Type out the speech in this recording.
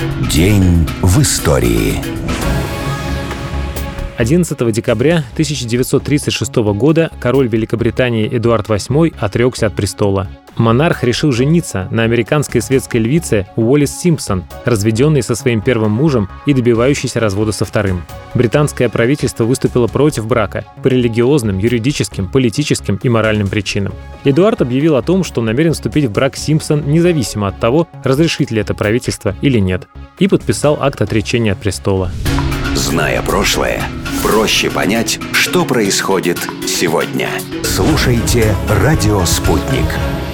День в истории. 11 декабря 1936 года король Великобритании Эдуард VIII отрекся от престола. Монарх решил жениться на американской светской львице Уоллес Симпсон, разведенной со своим первым мужем и добивающейся развода со вторым. Британское правительство выступило против брака по религиозным, юридическим, политическим и моральным причинам. Эдуард объявил о том, что намерен вступить в брак с Симпсон независимо от того, разрешит ли это правительство или нет, и подписал акт отречения от престола. Зная прошлое, проще понять, что происходит сегодня. Слушайте «Радио Спутник».